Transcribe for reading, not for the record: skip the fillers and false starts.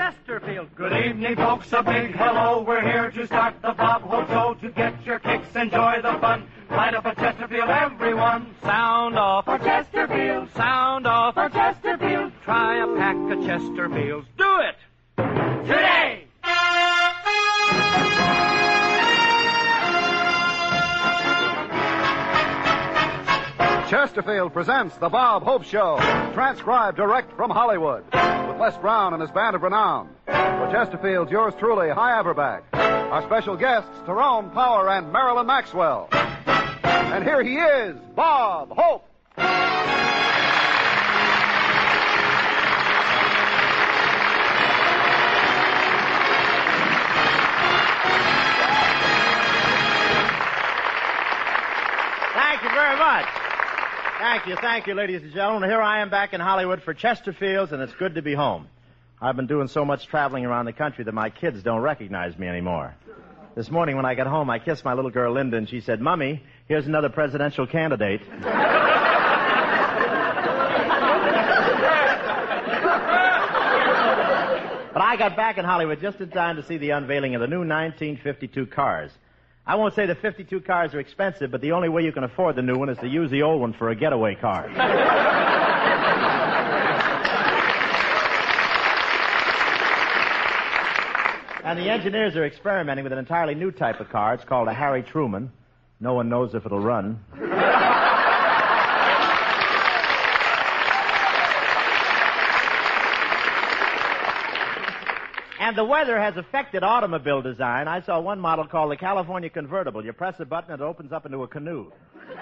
Chesterfield. Good evening, folks. A big hello. We're here to start the Bob Hope Show. To get your kicks, enjoy the fun. Light up a Chesterfield, everyone. Sound off For Chesterfield. Sound off For Chesterfield. Try a pack of Chesterfields. Do it! Today. Chesterfield presents The Bob Hope Show, transcribed direct from Hollywood, with Les Brown and his band of renown. For Chesterfield's yours truly, Hy Averback. Our special guests, Tyrone Power and Marilyn Maxwell. And here he is, Bob Hope. Thank you very much. Thank you, ladies and gentlemen. Here I am back in Hollywood for Chesterfields, and it's good to be home. I've been doing so much traveling around the country that my kids don't recognize me anymore. This morning when I got home, I kissed my little girl Linda, and she said, "Mummy, here's another presidential candidate." But I got back in Hollywood just in time to see the unveiling of the new 1952 cars. I won't say the 52 cars are expensive, but the only way you can afford the new one is to use the old one for a getaway car. And the engineers are experimenting with an entirely new type of car. It's called a Harry Truman. No one knows if it'll run. And the weather has affected automobile design. I saw one model called the California Convertible. You press a button, it opens up into a canoe.